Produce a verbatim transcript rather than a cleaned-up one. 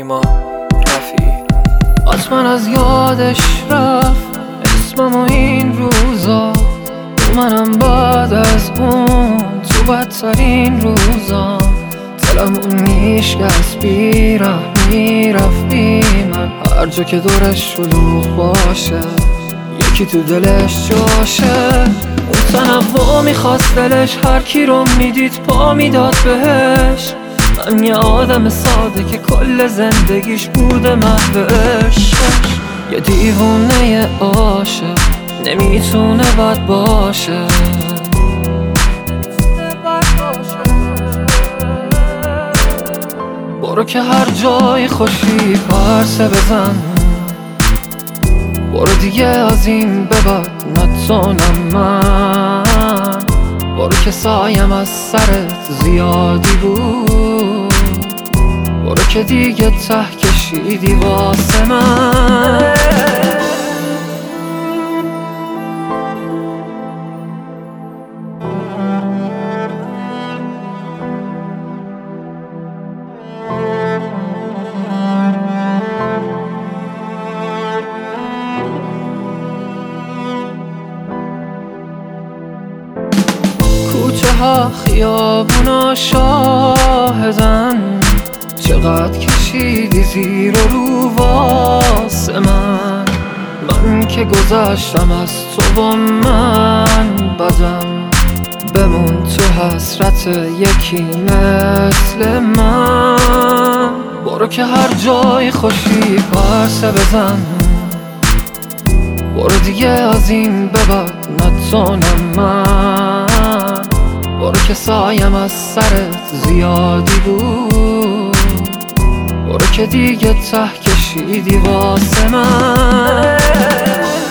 نیما رفی. حتما از یادش رفت اسمم و این روزا، منم بعد از اون تو بدترین روزا. دلمون میشکست بیره میرفت بی من، هر جا که دورش شلوغ باشه یکی تو دلش جاشه. اون تنوع میخواست دلش، هر کی رو میدید پا میداد بهش. من یه آدم ساده که کل زندگیش بوده محو عشقش. یه دیوونه عاشق نمیتونه بد باشه. برو که هر جای خوشی پرسه بزن، برو دیگه از این به بعد نتونم من. برو که سایم از سرت زیادی بود، برو که دیگه ته کشیدی واسه من. کوچه ها خیابونا شاهدن، چقدر کشیدی زیر و رو واسه من. من که گذشتم از تو و من بدم، بمون تو حسرت یکی مثل من. برو که هر جای خوشی پرسه بزن، برو دیگه از این به بعد نتونم من. برو که سایم از سرت زیادی بود، برو که دیگه ته کشیدی واسه من.